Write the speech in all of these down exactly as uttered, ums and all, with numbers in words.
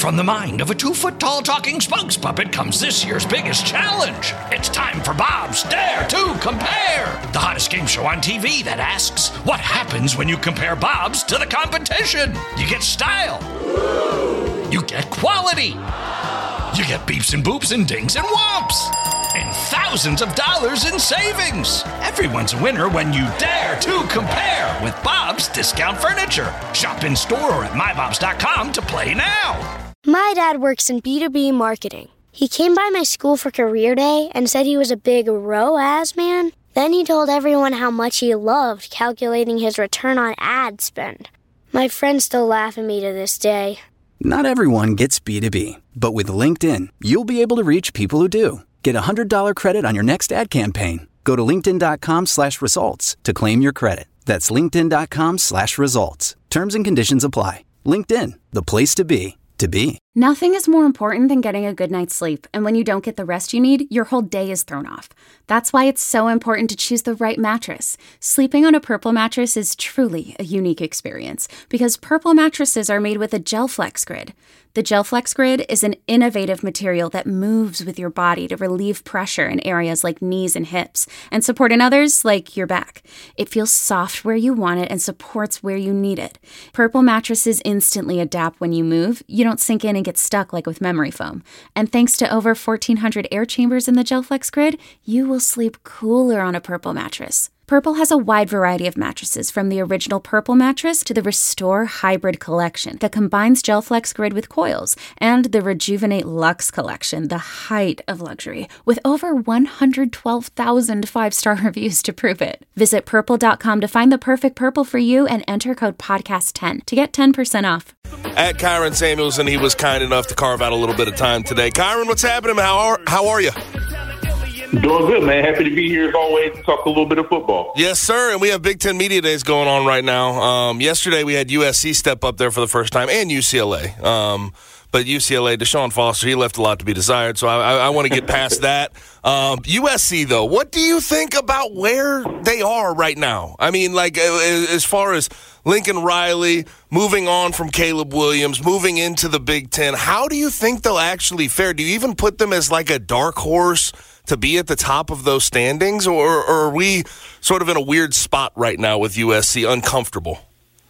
From the mind of a two-foot-tall talking spokes puppet comes this year's biggest challenge. It's time for Bob's Dare to Compare, the hottest game show on T V that asks, what happens when you compare Bobs to the competition? You get style. You get quality. You get beeps and boops and dings and whomps. And thousands of dollars in savings. Everyone's a winner when you dare to compare with Bob's Discount Furniture. Shop in store or at my bobs dot com to play now. My dad works in B two B marketing. He came by my school for career day and said he was a big R O A S man. Then he told everyone how much he loved calculating his return on ad spend. My friends still laugh at me to this day. Not everyone gets B two B, but with LinkedIn, you'll be able to reach people who do. Get a one hundred dollars credit on your next ad campaign. Go to linkedin.com slash results to claim your credit. That's linkedin.com slash results. Terms and conditions apply. LinkedIn, the place to be, to be. Nothing is more important than getting a good night's sleep, and when you don't get the rest you need, your whole day is thrown off. That's why it's so important to choose the right mattress. Sleeping on a Purple mattress is truly a unique experience, because Purple mattresses are made with a GelFlex Grid. The GelFlex Grid is an innovative material that moves with your body to relieve pressure in areas like knees and hips, and support in others like your back. It feels soft where you want it and supports where you need it. Purple mattresses instantly adapt when you move. You don't sink in and get stuck like with memory foam. And thanks to over fourteen hundred air chambers in the GelFlex Grid, you will sleep cooler on a Purple mattress. Purple has a wide variety of mattresses, from the original Purple mattress to the Restore Hybrid collection that combines GelFlex Grid with coils, and the Rejuvenate Luxe collection, the height of luxury, with over one hundred twelve thousand five-star reviews to prove it. Visit purple dot com to find the perfect Purple for you and enter code podcast ten to get ten percent off. At Kyron Samuels, and he was kind enough to carve out a little bit of time today. Kyron, what's happening? How are, how are you? Doing good, man. Happy to be here as always to talk a little bit of football. Yes, sir. And we have Big Ten Media Days going on right now. Um, yesterday we had U S C step up there for the first time, and U C L A. Um, but U C L A, Deshaun Foster, he left a lot to be desired, so I, I, I want to get past that. Um, U S C, though, what do you think about where they are right now? I mean, like, as far as Lincoln Riley, moving on from Caleb Williams, moving into the Big Ten, how do you think they'll actually fare? Do you even put them as like a dark horse to be at the top of those standings, or, or are we sort of in a weird spot right now with U S C, uncomfortable?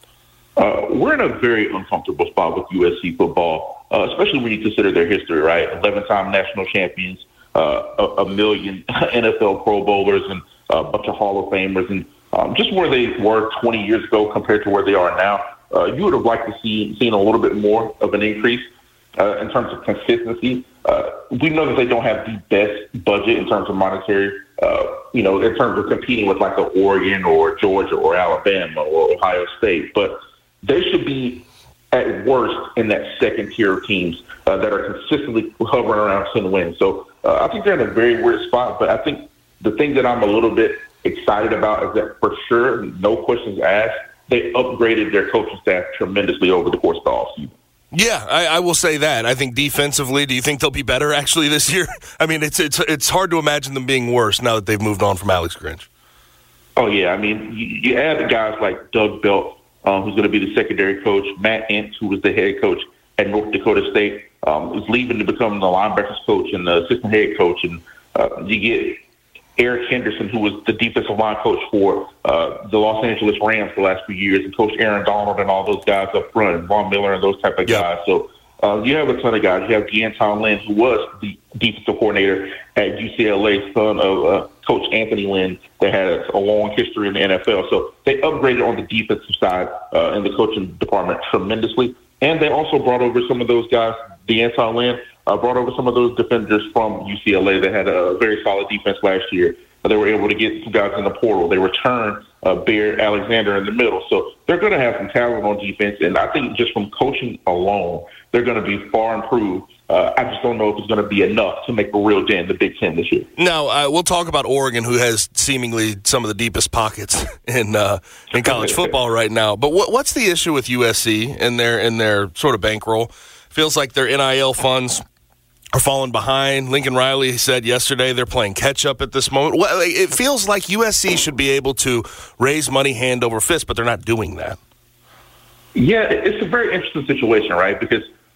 Uh, we're in a very uncomfortable spot with U S C football, uh, especially when you consider their history, right? eleven-time national champions, uh, a, a million N F L Pro Bowlers, and a bunch of Hall of Famers, and um, just where they were twenty years ago compared to where they are now. Uh, you would have liked to see seen a little bit more of an increase uh, in terms of consistency. Uh, we know that they don't have the best budget in terms of monetary, uh, you know, in terms of competing with like a Oregon or Georgia or Alabama or Ohio State, but they should be at worst in that second tier of teams uh, that are consistently hovering around ten wins. So uh, I think they're in a very weird spot, but I think the thing that I'm a little bit excited about is that for sure, no questions asked, they upgraded their coaching staff tremendously over the course of the offseason. Yeah, I, I will say that. I think defensively, do you think they'll be better actually this year? I mean, it's it's it's hard to imagine them being worse now that they've moved on from Alex Grinch. Oh, yeah. I mean, you, you add guys like Doug Belt, um, who's going to be the secondary coach, Matt Entz, who was the head coach at North Dakota State, um, is leaving to become the linebackers coach and the assistant head coach. And uh, you get Eric Henderson, who was the defensive line coach for uh, the Los Angeles Rams the last few years, and Coach Aaron Donald and all those guys up front, and Von Miller and those type of yep. guys. So uh, you have a ton of guys. You have D'Anton Lynn, who was the defensive coordinator at U C L A, son of uh, Coach Anthony Lynn, that had a, a long history in the N F L. So they upgraded on the defensive side uh, in the coaching department tremendously. And they also brought over some of those guys, D'Anton Lynn, Uh, brought over some of those defenders from U C L A that had a very solid defense last year. They were able to get some guys in the portal. They returned uh, Bear Alexander in the middle. So they're going to have some talent on defense. And I think just from coaching alone, they're going to be far improved. Uh, I just don't know if it's going to be enough to make a real dent in the Big Ten this year. Now, uh, we'll talk about Oregon, who has seemingly some of the deepest pockets in uh, in college football right now. But what, what's the issue with U S C and their, and their sort of bankroll? Feels like their N I L funds are falling behind. Lincoln Riley said yesterday they're playing catch-up at this moment. Well, it feels like U S C should be able to raise money hand over fist, but they're not doing that. Yeah, it's a very interesting situation, right? Because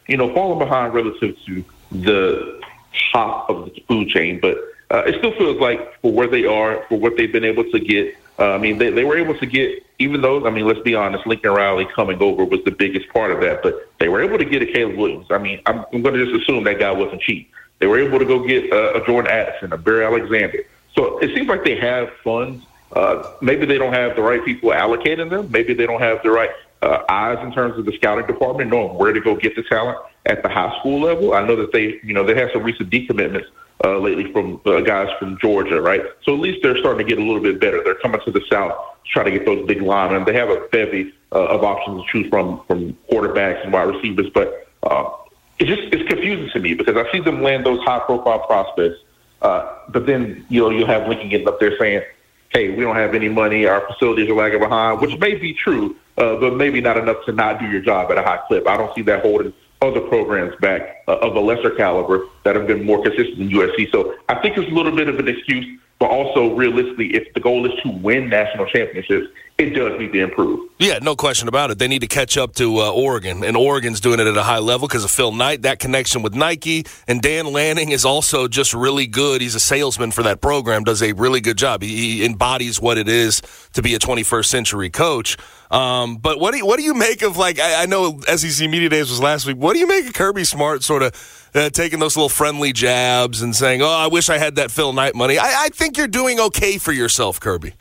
you know, falling behind relative to the top of the food chain, but uh, it still feels like for where they are, for what they've been able to get. Uh, I mean, they, they were able to get, even though, I mean, let's be honest, Lincoln Riley coming over was the biggest part of that, but they were able to get a Caleb Williams. I mean, I'm, I'm going to just assume that guy wasn't cheap. They were able to go get uh, a Jordan Addison, a Barry Alexander. So it seems like they have funds. Uh, maybe they don't have the right people allocating them. Maybe they don't have the right uh, eyes in terms of the scouting department, knowing where to go get the talent at the high school level. I know that they, you know, they had some recent decommitments uh, lately from uh, guys from Georgia, right? So at least they're starting to get a little bit better. They're coming to the South to try to get those big linemen. They have a bevy uh, of options to choose from, from quarterbacks and wide receivers, but uh, it's just it's confusing to me because I see them land those high-profile prospects, uh, but then you know you'll have Lincoln getting up there saying, "Hey, we don't have any money. Our facilities are lagging behind," which may be true, uh, but maybe not enough to not do your job at a high clip. I don't see that holding other programs back uh, of a lesser caliber that have been more consistent than U S C. So I think it's a little bit of an excuse, but also realistically, if the goal is to win national championships, it does need to improve. Yeah, no question about it. They need to catch up to uh, Oregon, and Oregon's doing it at a high level because of Phil Knight, that connection with Nike, and Dan Lanning is also just really good. He's a salesman for that program, does a really good job. He, he embodies what it is to be a twenty-first century coach. Um, but what do you, what do you make of, like, I, I know S E C Media Days was last week. What do you make of Kirby Smart sort of uh, taking those little friendly jabs and saying, oh, I wish I had that Phil Knight money? I, I think you're doing okay for yourself, Kirby.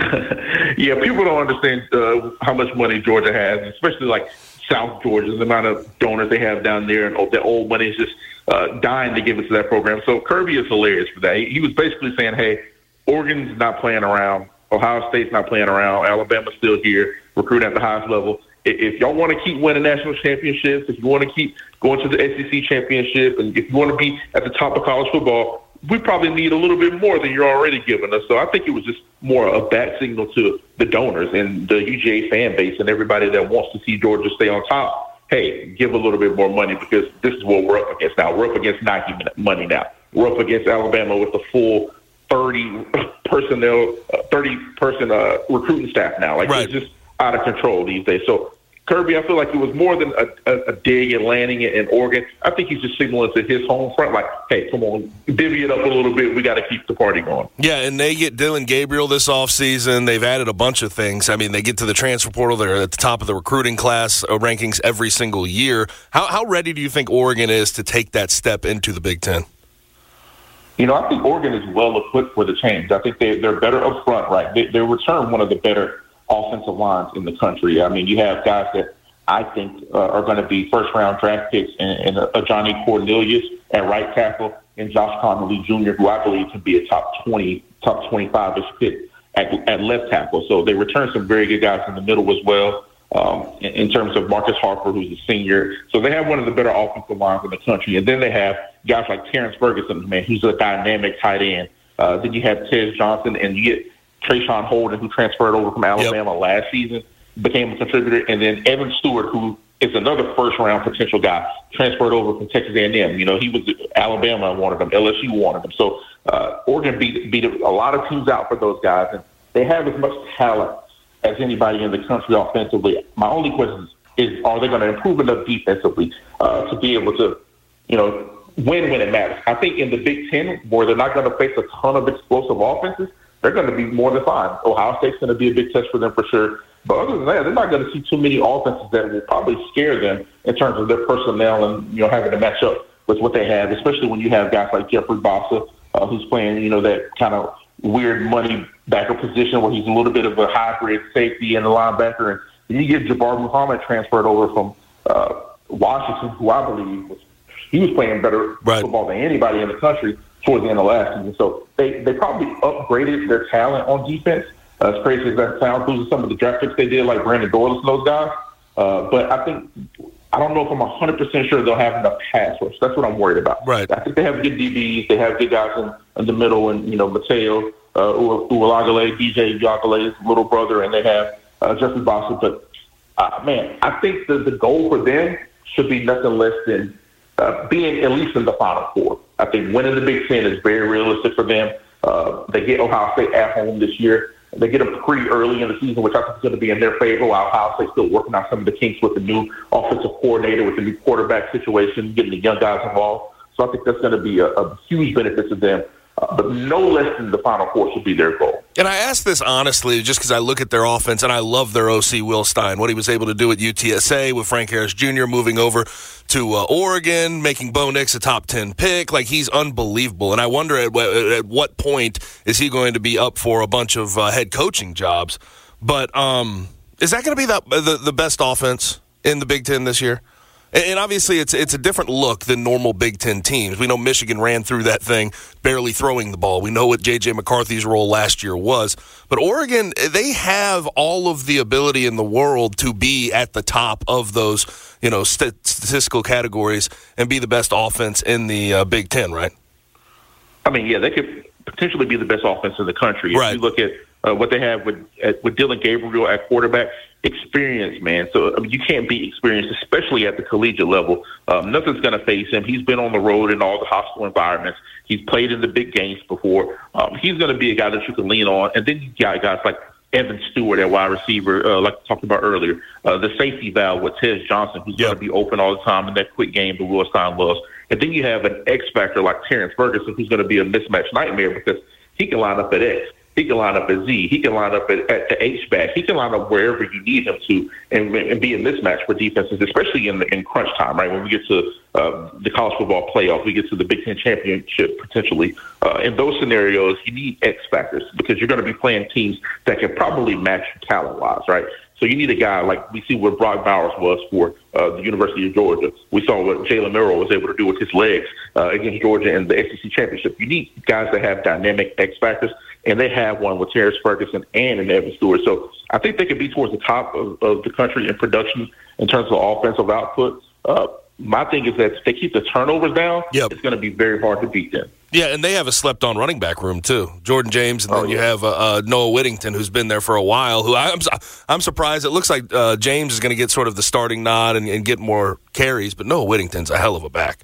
Yeah, people don't understand uh, how much money Georgia has, especially like South Georgia, the amount of donors they have down there, and oh, that old money is just uh, dying to give it to that program. So Kirby is hilarious for that. He, he was basically saying, hey, Oregon's not playing around. Ohio State's not playing around. Alabama's still here, recruiting at the highest level. If, if y'all want to keep winning national championships, if you want to keep going to the S E C championship, and if you want to be at the top of college football, we probably need a little bit more than you're already giving us. So I think it was just more a bad signal to the donors and the U G A fan base and everybody that wants to see Georgia stay on top. Hey, give a little bit more money because this is what we're up against now. We're up against Nike money now. We're up against Alabama with the full thirty personnel, uh, thirty person uh, recruiting staff now. Like, right. It's just out of control these days. So Kirby, I feel like it was more than a, a, a dig and landing in, in Oregon. I think he's just signaling to his home front, like, hey, come on, divvy it up a little bit. We got to keep the party going. Yeah, and they get Dylan Gabriel this offseason. They've added a bunch of things. I mean, they get to the transfer portal. They're at the top of the recruiting class uh, rankings every single year. How, how ready do you think Oregon is to take that step into the Big Ten? You know, I think Oregon is well equipped for the change. I think they, they're better up front, right? They, they return one of the better offensive lines in the country. I mean, you have guys that I think uh, are going to be first-round draft picks in, in a, a Johnny Cornelius at right tackle and Josh Connolly Junior, who I believe can be a top twenty, top twenty-five-ish pick at, at left tackle. So they return some very good guys in the middle as well, um, in, in terms of Marcus Harper, who's a senior. So they have one of the better offensive lines in the country. And then they have guys like Terrence Ferguson, man, who's a dynamic tight end. Uh, then you have Tez Johnson, and you get Trayshawn Holden, who transferred over from Alabama yep. last season, became a contributor, and then Evan Stewart, who is another first-round potential guy, transferred over from Texas A and M. You know, he was Alabama wanted him, L S U wanted him. So uh, Oregon beat beat a lot of teams out for those guys, and they have as much talent as anybody in the country offensively. My only question is, is are they going to improve enough defensively uh, to be able to, you know, win when it matters? I think in the Big Ten, where they're not going to face a ton of explosive offenses, they're going to be more than fine. Ohio State's going to be a big test for them for sure. But other than that, they're not going to see too many offenses that will probably scare them in terms of their personnel and, you know, having to match up with what they have, especially when you have guys like Jeffrey Bossa, uh, who's playing, you know, that kind of weird money backer position where he's a little bit of a hybrid safety and a linebacker. And you get Jabbar Muhammad transferred over from uh, Washington, who I believe was, he was playing better right. football than anybody in the country towards the end of last season. So they, they probably upgraded their talent on defense. Uh, as crazy as that sounds, losing some of the draft picks they did, like Brandon Douglas and those guys. Uh, but I think, I don't know if I'm one hundred percent sure they'll have enough pass rush. That's what I'm worried about. Right. I think they have good D Bs. They have good guys in, in the middle, and, you know, Mateo uh, Uwalagale, D J Uwalagale's little brother, and they have uh, Jeffrey Bossa. But, uh, man, I think the, the goal for them should be nothing less than uh, being at least in the Final Four. I think winning the Big Ten is very realistic for them. Uh, they get Ohio State at home this year. They get them pretty early in the season, which I think is going to be in their favor, while Ohio State's still working out some of the kinks with the new offensive coordinator, with the new quarterback situation, getting the young guys involved. So I think that's going to be a, a huge benefit to them. Uh, but no less than the Final Four should be their goal. And I ask this honestly just because I look at their offense, and I love their O C, Will Stein, what he was able to do at U T S A with Frank Harris Junior moving over to uh, Oregon, making Bo Nix a top ten pick. Like, he's unbelievable. And I wonder at, at what point is he going to be up for a bunch of uh, head coaching jobs. But um, is that going to be the, the, the best offense in the Big Ten this year? And obviously, it's it's a different look than normal Big Ten teams. We know Michigan ran through that thing, barely throwing the ball. We know what J J. McCarthy's role last year was. But Oregon, they have all of the ability in the world to be at the top of those, you know, st- statistical categories and be the best offense in the uh, Big Ten, right? I mean, yeah, they could potentially be the best offense in the country. If right. you look at uh, what they have with at, with Dylan Gabriel at quarterback. Experience, man. So I mean, you can't be experienced, especially at the collegiate level. Um, nothing's going to face him. He's been on the road in all the hostile environments. He's played in the big games before. Um, he's going to be a guy that you can lean on. And then you got guys like Evan Stewart at wide receiver, uh, like we talked about earlier. Uh, the safety valve with Tez Johnson, who's yep. going to be open all the time in that quick game that Will Stein loves. And then you have an X factor like Terrence Ferguson, who's going to be a mismatch nightmare because he can line up at X. He can line up at Z. He can line up at, at the H-back. He can line up wherever you need him to and, and be a mismatch for defenses, especially in the, in crunch time, right? When we get to uh, the college football playoff, we get to the Big Ten championship potentially. Uh, in those scenarios, you need X factors because you're going to be playing teams that can probably match you talent-wise, right? So you need a guy like we see what Brock Bowers was for uh, the University of Georgia. We saw what Jalen Milroe was able to do with his legs uh, against Georgia in the S E C championship. You need guys that have dynamic X factors, and they have one with Terrence Ferguson and an Evan Stewart. So I think they could be towards the top of, of the country in production in terms of offensive output. Uh, my thing is that if they keep the turnovers down, yep. it's going to be very hard to beat them. Yeah, and they have a slept-on running back room, too. Jordan James, and then oh, yeah. you have uh, uh, Noah Whittington, who's been there for a while, who I'm I'm surprised. It looks like uh, James is going to get sort of the starting nod and, and get more carries, but Noah Whittington's a hell of a back.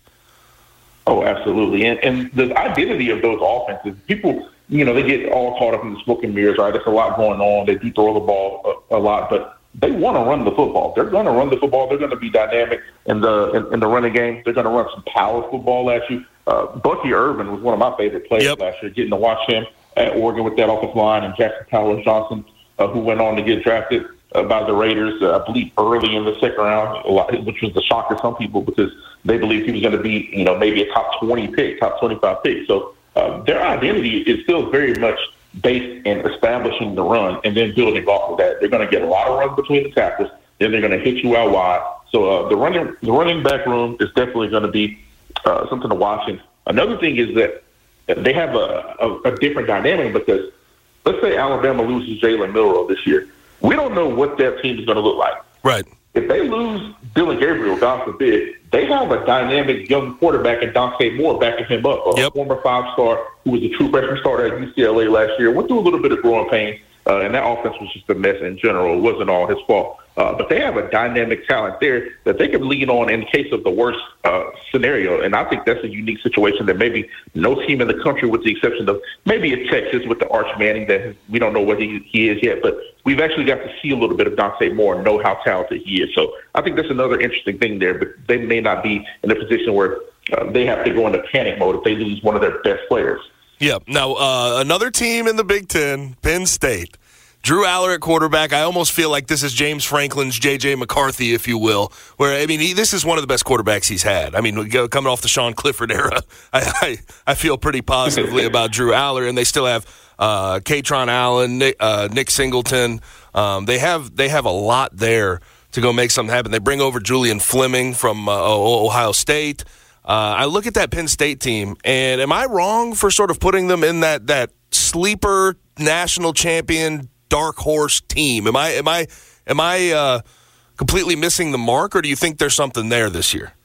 Oh, absolutely. And, and the identity of those offenses, people, you know, they get all caught up in the smoke and mirrors, right? There's a lot going on. They do throw the ball a, a lot, but they want to run the football. They're going to run the football. They're going to be dynamic in the in, in the running game. They're going to run some power football at you. Uh, Bucky Irvin was one of my favorite players yep. last year, getting to watch him at Oregon with that offensive line, and Jackson Powers Johnson, uh, who went on to get drafted uh, by the Raiders, uh, I believe, early in the second round, a lot, which was a shock to some people because they believed he was going to be, you know, maybe a top twenty pick, top twenty-five pick. So uh, their identity is still very much based in establishing the run and then building off of that. They're going to get a lot of runs between the tackles, then they're going to hit you out wide. So uh, the running the running back room is definitely going to be uh, something to watch. And another thing is that they have a, a, a different dynamic because let's say Alabama loses Jalen Milroe this year. We don't know what that team is going to look like. Right. If they lose Dylan Gabriel, God forbid, they have a dynamic young quarterback in Dante Moore backing him up, a yep. former five-star who was a true freshman starter at U C L A last year, went through a little bit of growing pains, uh, and that offense was just a mess in general. It wasn't all his fault. Uh, but they have a dynamic talent there that they can lean on in the case of the worst uh, scenario. And I think that's a unique situation that maybe no team in the country, with the exception of maybe in Texas with the Arch Manning, that has, we don't know what he, he is yet. But we've actually got to see a little bit of Dante Moore and know how talented he is. So I think that's another interesting thing there. But they may not be in a position where uh, they have to go into panic mode if they lose one of their best players. Yeah. Now, uh, another team in the Big Ten, Penn State. Drew Aller at quarterback. I almost feel like this is James Franklin's J J. McCarthy, if you will, where, I mean, he, this is one of the best quarterbacks he's had. I mean, coming off the Sean Clifford era, I, I, I feel pretty positively about Drew Aller, and they still have uh, Katron Allen, Nick, uh, Nick Singleton. Um, they have they have a lot there to go make something happen. They bring over Julian Fleming from uh, Ohio State. Uh, I look at that Penn State team, and am I wrong for sort of putting them in that that sleeper national champion dark horse team? Am I am I am I uh, completely missing the mark, or do you think there's something there this year?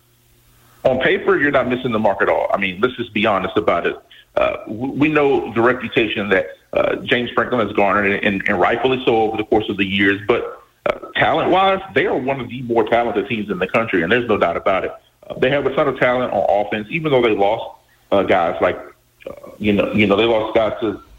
On paper, you're not missing the mark at all. I mean, let's just be honest about it. Uh, we know the reputation that uh, James Franklin has garnered, and, and, and rightfully so over the course of the years. But uh, talent-wise, they are one of the more talented teams in the country, and there's no doubt about it. Uh, they have a ton of talent on offense, even though they lost uh, guys like, uh, you know, you know, they lost guys to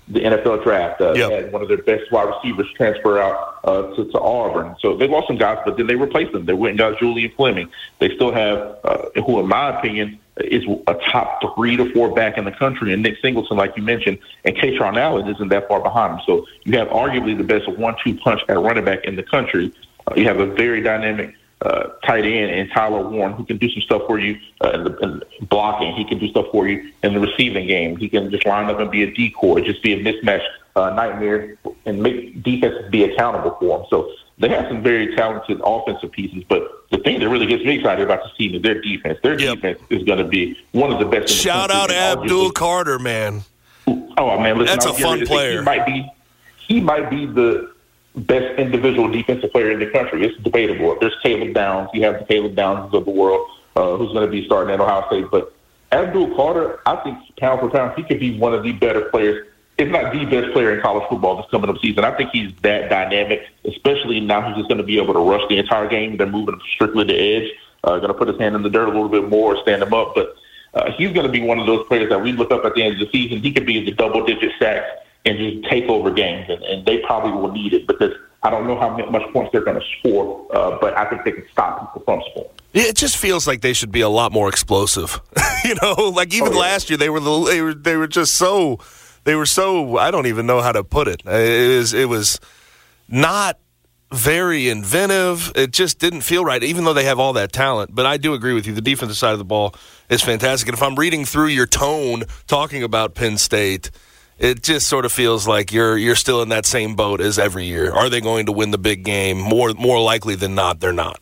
the N F L draft. Uh, yep. They had one of their best wide receivers transfer out uh, to, to Auburn. So they lost some guys, but then they replaced them. They went and got Julian Fleming. They still have, uh, who in my opinion, is a top three to four back in the country, and Nick Singleton, like you mentioned, and Kaytron Allen isn't that far behind him. So you have arguably the best one two punch at running back in the country. Uh, you have a very dynamic uh, tight end in Tyler Warren who can do some stuff for you uh, in, the, in blocking. He can do stuff for you in the receiving game. He can just line up and be a decoy, just be a mismatch uh, nightmare, and make defenses be accountable for him. So they have some very talented offensive pieces, but the thing that really gets me excited about this team is their defense. Their yep. defense is going to be one of the best. In the Shout out Abdul Carter, man. Oh man, listen, that's a fun player. He might be, he might be the best individual defensive player in the country. It's debatable. There's Caleb Downs. You have the Caleb Downs of the world, uh, who's going to be starting at Ohio State. But Abdul Carter, I think pound for pound, he could be one of the better players, if not the best player in college football this coming up season. I think he's that dynamic, especially now he's just going to be able to rush the entire game. They're moving him strictly to edge, uh, going to put his hand in the dirt a little bit more, stand him up. But uh, he's going to be one of those players that we look up at the end of the season. He could be in the double-digit sacks and just take over games, and, and they probably will need it because I don't know how much points they're going to score, uh, but I think they can stop people from scoring. It just feels like they should be a lot more explosive. you know, like even oh, yeah. last year they were the, they were they were just so they were so I don't even know how to put it. It was it was not very inventive. It just didn't feel right, even though they have all that talent. But I do agree with you. The defensive side of the ball is fantastic. And if I'm reading through your tone talking about Penn State, it just sort of feels like you're you're still in that same boat as every year. Are they going to win the big game? More more likely than not, they're not.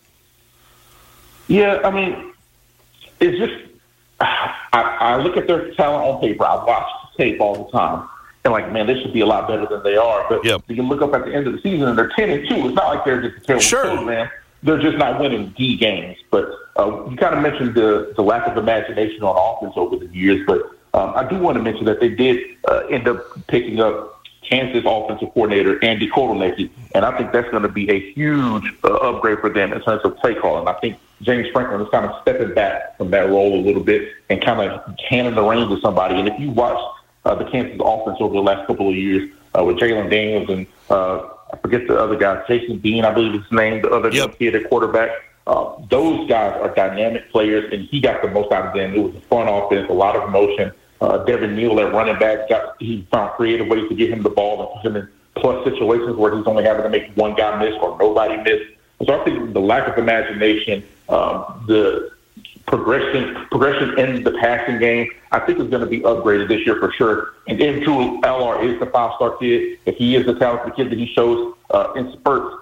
Yeah, I mean, it's just I, I look at their talent on paper. I watch tape all the time, and like, man, they should be a lot better than they are. But yep. you can look up at the end of the season, and they're ten and two. It's not like they're just a terrible sure. team, man. They're just not winning D games. But uh, you kind of mentioned the the lack of imagination on offense over the years, but. Um, I do want to mention that they did uh, end up picking up Kansas offensive coordinator Andy Kotelnicki, and I think that's going to be a huge uh, upgrade for them in terms of play calling. I think James Franklin is kind of stepping back from that role a little bit and kind of handing the reins to somebody. And if you watch uh, the Kansas offense over the last couple of years uh, with Jalen Daniels and uh, I forget the other guy, Jason Bean, I believe is his name, the other yep. kid at quarterback. Uh, those guys are dynamic players, and he got the most out of them. It was a fun offense, a lot of motion. Uh, Devin Neal at running back, got, he found creative ways to get him the ball and put him in plus situations where he's only having to make one guy miss or nobody miss. So I think the lack of imagination, um, the progression progression in the passing game, I think is going to be upgraded this year for sure. And if Drew L R is the five-star kid, if he is the talented kid that he shows uh, in spurts,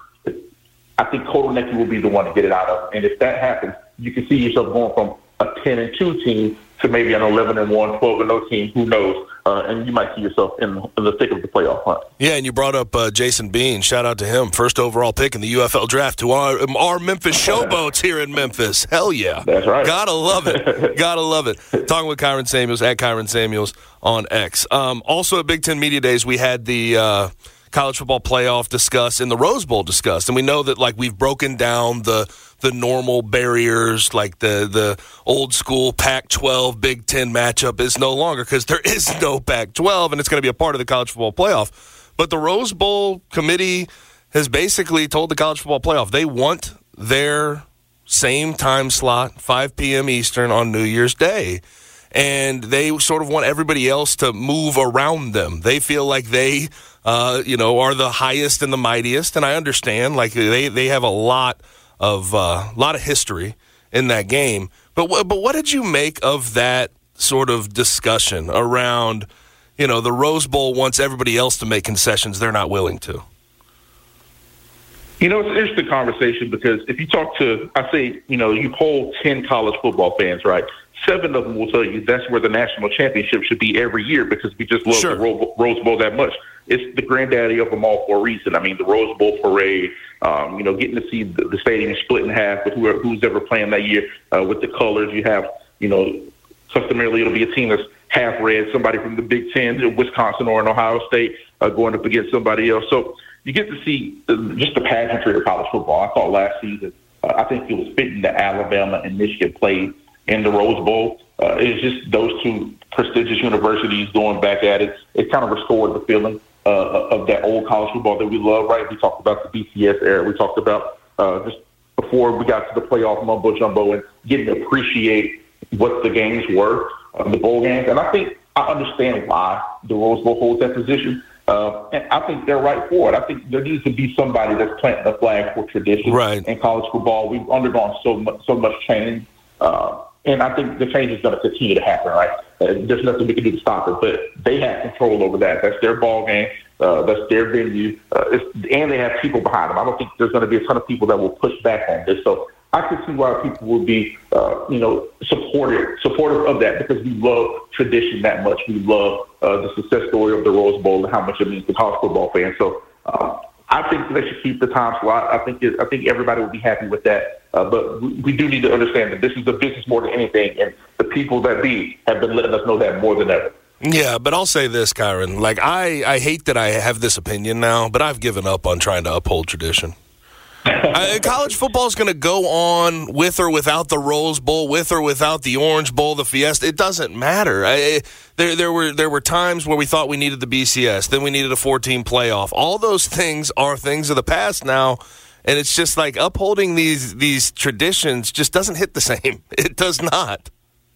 I think Kotelnicki will be the one to get it out of. And if that happens, you can see yourself going from a ten and two team to maybe an eleven and one, twelve and oh team, who knows? Uh, and you might see yourself in, in the thick of the playoff hunt. Yeah, and you brought up uh, Jason Bean. Shout out to him. First overall pick in the U F L draft to our, our Memphis showboats here in Memphis. Hell yeah. That's right. Gotta love it. Gotta love it. Talking with Kyron Samuels, at Kyron Samuels on X. Um, also at Big Ten Media Days, we had the uh, college football playoff discussed and the Rose Bowl discussed. And we know that, like, we've broken down the the normal barriers, like the, the old school Pac twelve Big Ten matchup is no longer because there is no Pac twelve, and it's going to be a part of the college football playoff. But the Rose Bowl committee has basically told the college football playoff they want their same time slot, five p.m. Eastern on New Year's Day. And they sort of want everybody else to move around them. They feel like they, uh, you know, are the highest and the mightiest. And I understand, like, they, they have a lot of uh, lot of history in that game. But w- but what did you make of that sort of discussion around, you know, the Rose Bowl wants everybody else to make concessions they're not willing to? You know, it's an interesting conversation because if you talk to, I say, you know, you poll ten college football fans, right? Seven of them will tell you that's where the national championship should be every year because we just love sure. the Ro- Rose Bowl that much. It's the granddaddy of them all for a reason. I mean, the Rose Bowl parade, um, you know, getting to see the, the stadium split in half with whoever, who's ever playing that year uh, with the colors. You have, you know, customarily it'll be a team that's half red, somebody from the Big Ten, Wisconsin or in Ohio State uh, going up against somebody else. So you get to see uh, just the pageantry of college football. I thought last season, uh, I think it was fitting that Alabama and Michigan played in the Rose Bowl. uh, it's just those two prestigious universities going back at it. It kind of restored the feeling uh, of that old college football that we love, right? We talked about the B C S era. We talked about uh, just before we got to the playoff mumbo jumbo and getting to appreciate what the games were, uh, the bowl games. And I think I understand why the Rose Bowl holds that position. Uh, and I think they're right for it. I think there needs to be somebody that's planting a flag for tradition right. in college football. We've undergone so much, so much change, uh, and I think the change is going to continue to happen. Right? Uh, there's nothing we can do to stop it, but they have control over that. That's their ball game. Uh, that's their venue, uh, it's, and they have people behind them. I don't think there's going to be a ton of people that will push back on this. So I can see why people will be, uh, you know, supportive, supportive of that because we love tradition that much. We love uh, the success story of the Rose Bowl and how much it means to college football fans. So uh, I think they should keep the time slot. I think it, I think everybody will be happy with that. Uh, but we, we do need to understand that this is a business more than anything, and the people that be have been letting us know that more than ever. Yeah, but I'll say this, Kyron. Like, I, I hate that I have this opinion now, but I've given up on trying to uphold tradition. uh, college football is going to go on with or without the Rose Bowl, with or without the Orange Bowl, the Fiesta. It doesn't matter. I, there, there were there were times where we thought we needed the B C S, then we needed a four-team playoff. All those things are things of the past now, and it's just like upholding these these traditions just doesn't hit the same. It does not.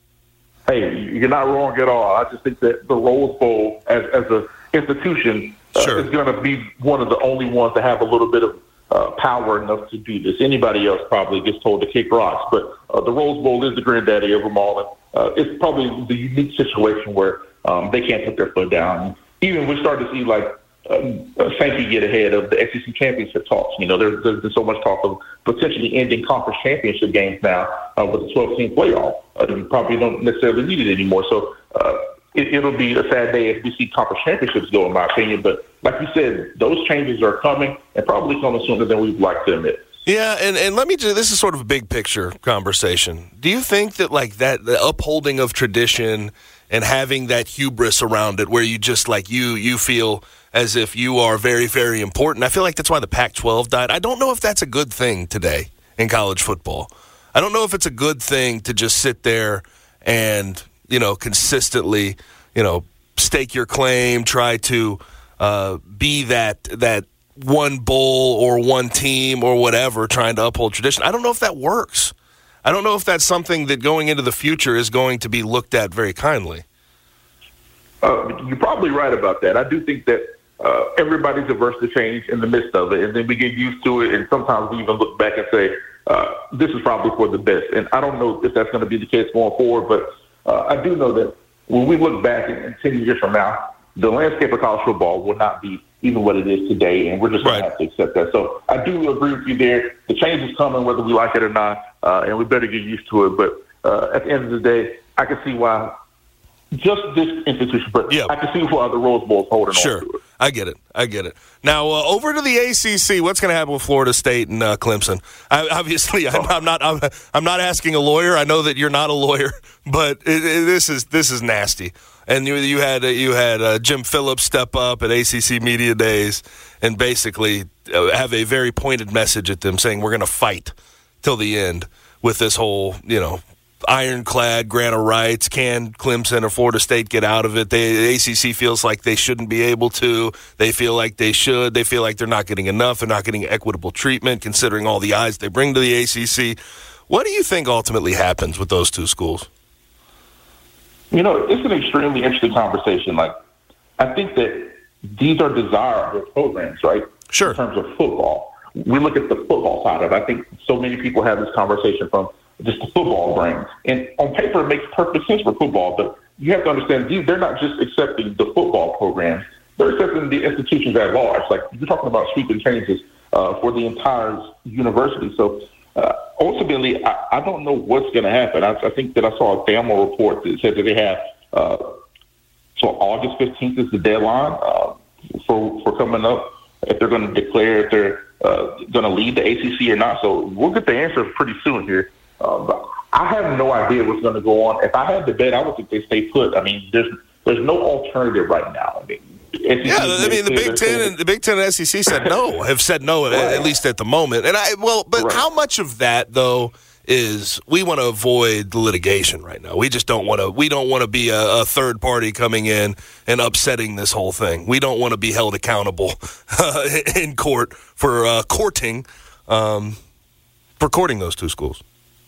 Hey, you're not wrong at all. I just think that the Rose Bowl, as as an institution, uh, sure. is going to be one of the only ones to have a little bit of uh, power enough to do this. Anybody else probably gets told to kick rocks, but uh, the Rose Bowl is the granddaddy of them all. And uh, it's probably the unique situation where um, they can't put their foot down. Even we start to see like um, uh, Sankey get ahead of the S E C championship talks. You know, there's, there's been so much talk of potentially ending conference championship games now uh, with the twelve-team playoff. Uh, you probably don't necessarily need it anymore. So uh, it, it'll be a sad day if we see conference championships go, in my opinion. But like you said, those changes are coming and probably coming sooner than we'd like to admit. Yeah, and, and let me just, this is sort of a big picture conversation. Do you think that like that, the upholding of tradition and having that hubris around it where you just like you you feel as if you are very, very important, I feel like that's why the Pac twelve died. I don't know if that's a good thing today in college football. I don't know if it's a good thing to just sit there and, you know, consistently, you know, stake your claim, try to uh, be that that one bowl or one team or whatever, trying to uphold tradition. I don't know if that works. I don't know if that's something that going into the future is going to be looked at very kindly. Uh, you're probably right about that. I do think that uh, everybody's averse to change in the midst of it, and then we get used to it, and sometimes we even look back and say, uh, this is probably for the best. And I don't know if that's going to be the case going forward, but uh, I do know that when we look back in, in ten years from now, the landscape of college football will not be even what it is today, and we're just going right. to have to accept that. So I do agree with you there. The change is coming whether we like it or not, uh, and we better get used to it. But uh, at the end of the day, I can see why just this institution, but yeah. I can see why the Rose Bowl is holding sure. on to it. I get it. I get it. Now, uh, over to the A C C. What's going to happen with Florida State and uh, Clemson? I, obviously, I'm, I'm not. I'm, I'm not asking a lawyer. I know that you're not a lawyer, but it, it, this is this is nasty. And you, you had uh, you had uh, Jim Phillips step up at A C C Media Days and basically uh, have a very pointed message at them, saying we're going to fight till the end with this whole, you know, ironclad grant of rights. Can Clemson or Florida State get out of it? They, the A C C feels like they shouldn't be able to. They feel like they should. They feel like they're not getting enough. They're not getting equitable treatment considering all the eyes they bring to the A C C. What do you think ultimately happens with those two schools? You know, it's an extremely interesting conversation. Like, I think that these are desirable programs, right? Sure. In terms of football. We look at the football side of it. I think so many people have this conversation from just the football brain. And on paper, it makes perfect sense for football, but you have to understand these, they're not just accepting the football programs. They're accepting the institutions at large. Like, you're talking about sweeping changes uh, for the entire university. So, uh, ultimately, I, I don't know what's going to happen. I, I think that I saw a Thermal report that said that they have uh, so August fifteenth is the deadline uh, for for coming up if they're going to declare if they're uh, going to leave the A C C or not. So we'll get the answer pretty soon here. Uh, but I have no idea what's going to go on. If I had to bet, I would think they stay put. I mean, there's there's no alternative right now. I mean, yeah, I mean the Big Ten and the Big Ten and S E C said no, have said no, right. at, at least at the moment. And I well, but right. how much of that though is we want to avoid the litigation right now. We just don't want to. We don't want to be a, a third party coming in and upsetting this whole thing. We don't want to be held accountable uh, in court for uh, courting, um, for courting those two schools.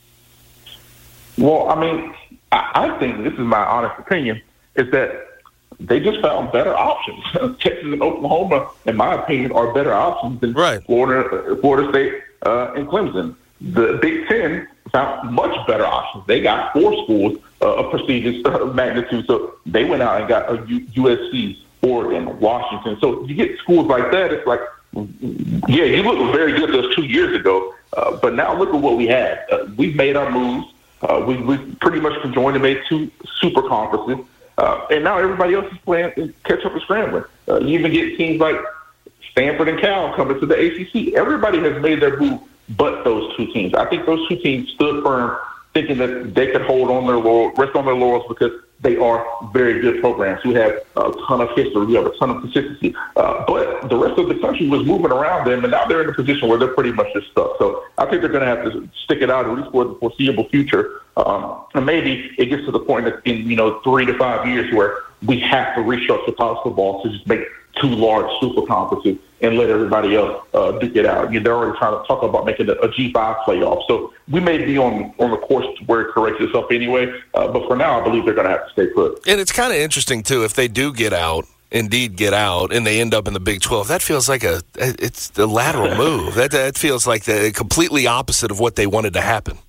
Well, I mean, I, I think this is my honest opinion is that they just found better options. Texas and Oklahoma, in my opinion, are better options than right. Florida, Florida State, uh, and Clemson. The Big Ten found much better options. They got four schools uh, of prestigious uh, magnitude, so they went out and got a U- USC, Oregon, Washington. So you get schools like that, it's like, yeah, you looked very good those two years ago, uh, but now look at what we had. Uh, we've made our moves. Uh, we, we pretty much conjoined and made two super conferences, uh, and now everybody else is playing catch up and scrambling. Uh, you even get teams like Stanford and Cal coming to the A C C. Everybody has made their move but those two teams. I think those two teams stood firm, thinking that they could hold on their laurels, rest on their laurels, because they are very good programs who have a ton of history, who have a ton of consistency. Uh, but the rest of the country was moving around them, and now they're in a position where they're pretty much just stuck. So I think they're going to have to stick it out at least for the foreseeable future. Um, and maybe it gets to the point that in, you know, three to five years where we have to restructure college football to just make two large super conferences and let everybody else uh, duke it out. You know, they're already trying to talk about making a, a G five playoff. So we may be on on the course where it corrects itself anyway. Uh, but for now, I believe they're going to have to stay put. And it's kind of interesting, too, if they do get out, indeed get out, and they end up in the Big twelve, that feels like a it's the lateral move. That, that feels like the completely opposite of what they wanted to happen.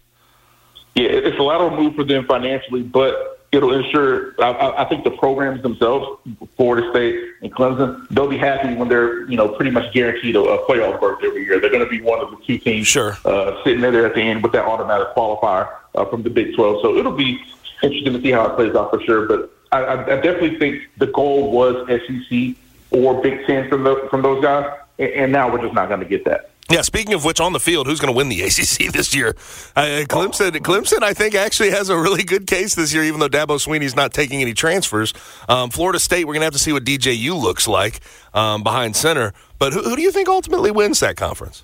Yeah, it's a lateral move for them financially, but it'll ensure, I, I think the programs themselves, Florida State and Clemson, they'll be happy when they're, you know, pretty much guaranteed a, a playoff berth every year. They're going to be one of the two teams sure. uh, sitting there at the end with that automatic qualifier uh, from the Big twelve. So it'll be interesting to see how it plays out for sure. But I, I, I definitely think the goal was S E C or Big Ten from, the, from those guys, and, and now we're just not going to get that. Yeah, speaking of which, on the field, who's going to win the A C C this year? Uh, Clemson, Clemson, I think, actually has a really good case this year, even though Dabo Swinney's not taking any transfers. Um, Florida State, we're going to have to see what D J U looks like um, behind center. But who, who do you think ultimately wins that conference?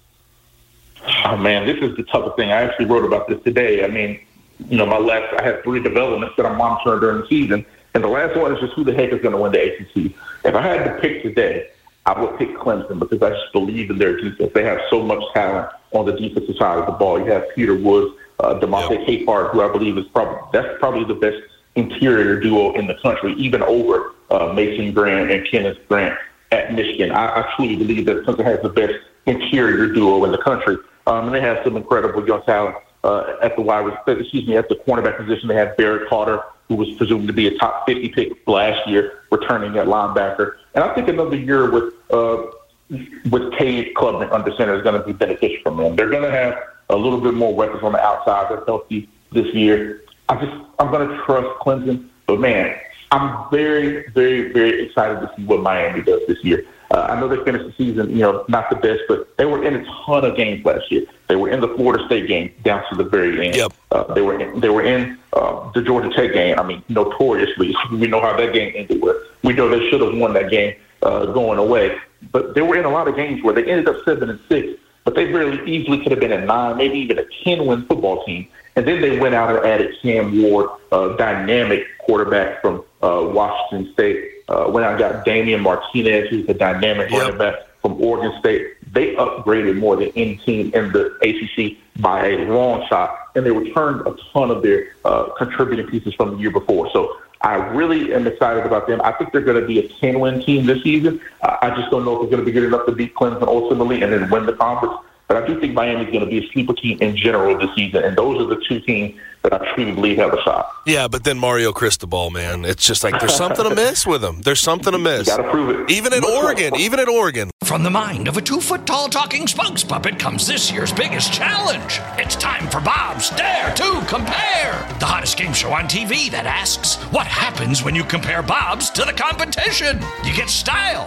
Oh, man, this is the toughest thing. I actually wrote about this today. I mean, you know, my last, I had three developments that I'm monitoring during the season, and the last one is just who the heck is going to win the A C C. If I had to pick today, I would pick Clemson because I just believe in their defense. They have so much talent on the defensive side of the ball. You have Peter Woods, uh, DeMonte yep. Capehart, who I believe is probably that's probably the best interior duo in the country, even over uh, Mason Grant and Kenneth Grant at Michigan. I, I truly believe that Clemson has the best interior duo in the country, um, and they have some incredible young talent uh, at the wide, excuse me, at the cornerback position. They have Barrett Carter, who was presumed to be a top fifty pick last year, returning at linebacker. And I think another year with uh, with Cade Klubnik under center is going to be beneficial for them. They're going to have a little bit more weapons on the outside. They're healthy this year. I just I'm going to trust Clemson, but man, I'm very, very, very excited to see what Miami does this year. Uh, I know they finished the season, you know, not the best, but they were in a ton of games last year. They were in the Florida State game down to the very end. Yep. Uh, they were in, they were in uh, the Georgia Tech game. I mean, notoriously, we know how that game ended. With we know they should have won that game uh, going away, but they were in a lot of games where they ended up seven and six, but they very easily could have been a nine, maybe even a ten-win football team. And then they went out and added Cam Ward, a dynamic quarterback from uh, Washington State. Uh, went out and got Damian Martinez, who's a dynamic yep. running back from Oregon State. They upgraded more than any team in the A C C by a long shot, and they returned a ton of their uh, contributing pieces from the year before. So I really am excited about them. I think they're going to be a ten-win team this season. Uh, I just don't know if they're going to be good enough to beat Clemson ultimately and then win the conference. But I do think Miami's going to be a sleeper team in general this season, and those are the two teams that I truly believe have a shot. Yeah, but then Mario Cristobal, man, it's just like there's something amiss with him. There's something amiss. You got to prove it. Even at Oregon, even at Oregon. From the mind of a two-foot-tall talking spokes puppet comes this year's biggest challenge. It's time for Bob's Dare to Compare, the hottest game show on T V that asks, what happens when you compare Bob's to the competition? You get style.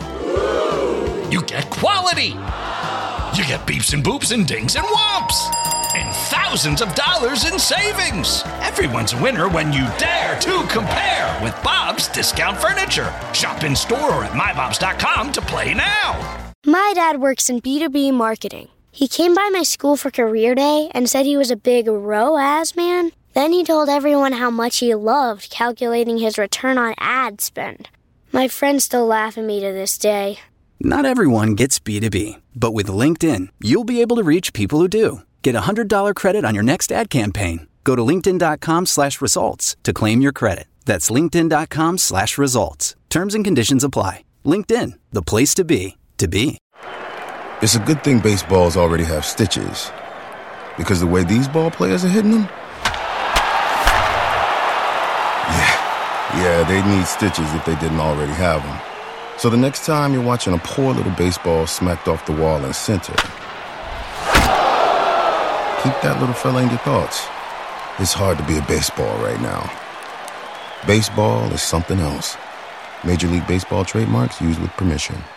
You get quality. You get beeps and boops and dings and whomps. And thousands of dollars in savings. Everyone's a winner when you dare to compare with Bob's Discount Furniture. Shop in store or at my bobs dot com to play now. My dad works in B two B marketing. He came by my school for career day and said he was a big R O A S man. Then he told everyone how much he loved calculating his return on ad spend. My friends still laugh at me to this day. Not everyone gets B two B, but with LinkedIn, you'll be able to reach people who do. Get a one hundred dollars credit on your next ad campaign. Go to linkedin.com slash results to claim your credit. That's linkedin.com slash results. Terms and conditions apply. LinkedIn, the place to be, to be. It's a good thing baseballs already have stitches. Because the way these ball players are hitting them? Yeah, yeah, they'd need stitches if they didn't already have them. So the next time you're watching a poor little baseball smacked off the wall in center, keep that little fella in your thoughts. It's hard to be a baseball right now. Baseball is something else. Major League Baseball trademarks used with permission.